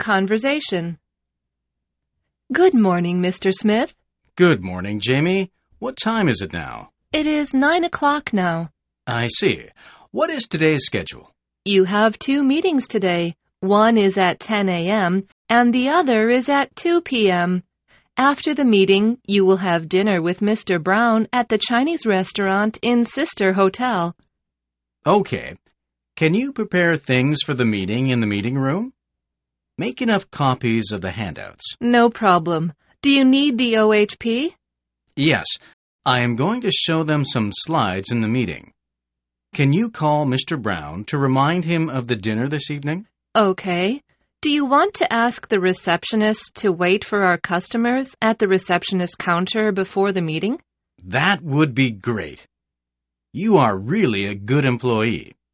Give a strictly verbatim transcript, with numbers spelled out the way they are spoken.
conversation. Good morning, Mister Smith. Good morning, Jamie. What time is it now? It is nine o'clock now. I see. What is today's schedule? You have two meetings today. One is at ten a.m. and the other is at two p.m. After the meeting, you will have dinner with Mister Brown at the Chinese restaurant in Sister Hotel. Okay. Can you prepare things for the meeting in the meeting room? Make enough copies of the handouts. No problem. Do you need the O H P? Yes. I am going to show them some slides in the meeting. Can you call Mister Brown to remind him of the dinner this evening? Okay. Do you want to ask the receptionist to wait for our customers at the receptionist counter before the meeting? That would be great. You are really a good employee.